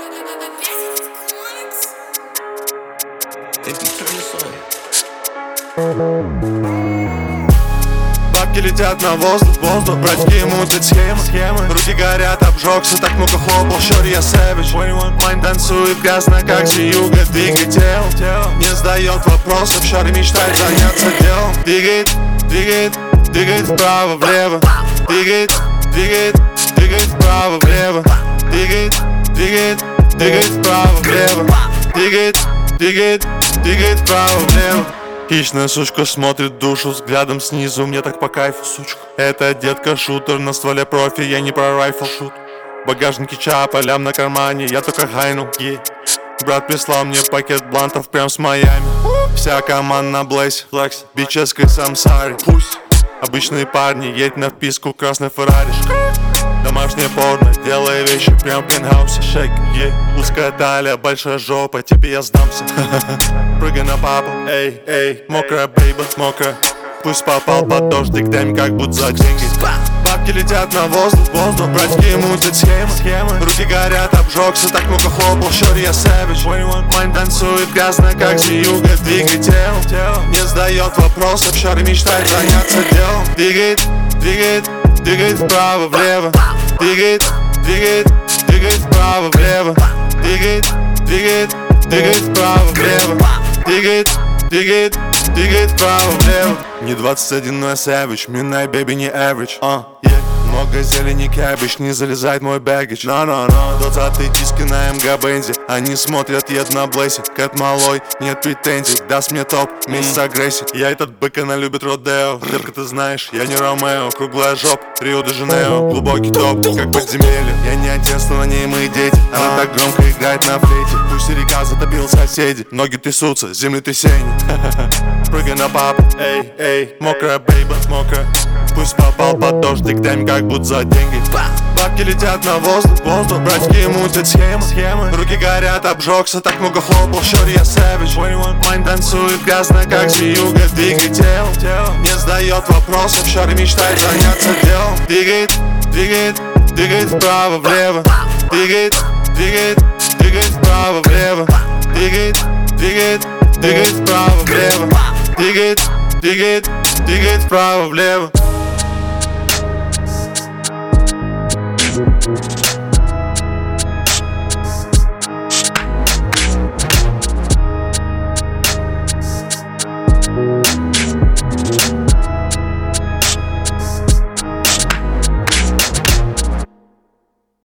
Бабки летят на воздух, братьки мутят схемы. Руки горят, обжегся, так много хлопал, shorty, я savage. Майн танцует грязно, как зиюга, двигай тело. Не задает вопросов, shorty мечтает заняться делом. Двигает вправо-влево. Двигает вправо-влево. Двигает вправо-влево. Двигает вправо-влево. Хищная сучка смотрит в душу взглядом снизу. Мне так по кайфу, сучка. Это детка-шутер, на стволе профи, я не про райфл шут. В багажнике чапа, лям на кармане, я только хайнул. Брат прислал мне пакет блантов прям с Майами. Вся команда на блейс, флекс, бической самсари. Пусть обычные парни, едь на вписку красной Феррари. Домашнее порно, делая вещи прям в пентхаусе. Шейк, узкая талия, большая жопа, тебе я сдамся. Прыгай на папу, эй, мокрая бейба, мокрая. Пусть попал под дождик, дай как будто за деньги. Бабки летят на воздух, братьки мутят схемы. Руки горят, обжегся, так много хлопал, shorty, я savage. Майн танцует грязно, как зиюга, двигай тело. Не задает вопросов, shorty мечтает заняться делом. Двигает вправо-влево. Двигает вправо-влево. Двигает вправо-влево. Двигает вправо-влево. Не 21, но я savage. Midnight baby не average. Много зелени, кабич, не залезает мой бэггидж. 20-й диски на МГ Бензи. Они смотрят, ед на блейсе. Кэт малой, нет претензий. Даст мне топ, месяц агрессии. Я этот бык, она любит Родео. Рыбка, ты знаешь, я не Ромео. Круглая жопа, Рио-де-Жанео. Глубокий топ, как подземелье. Я не отец, но на ней мои дети. Она так громко играет на флейте. Пусть река затопил соседей. Ноги трясутся, землетрясение. Прыгай на папу, эй, мокрая бейба, мокрая. Пусть попал под дождик, дай как будто за деньги. Бабки летят на воздух, братьки мутят схемы. Руки горят, обжегся, так много хлопал, shorty, я savage. Майн танцует грязно, как зиюга, двигай тело. Не задает вопросов, shorty мечтает заняться делом. Двигает вправо-влево. Двигает вправо-влево. Двигает вправо-влево. Двигает вправо-влево.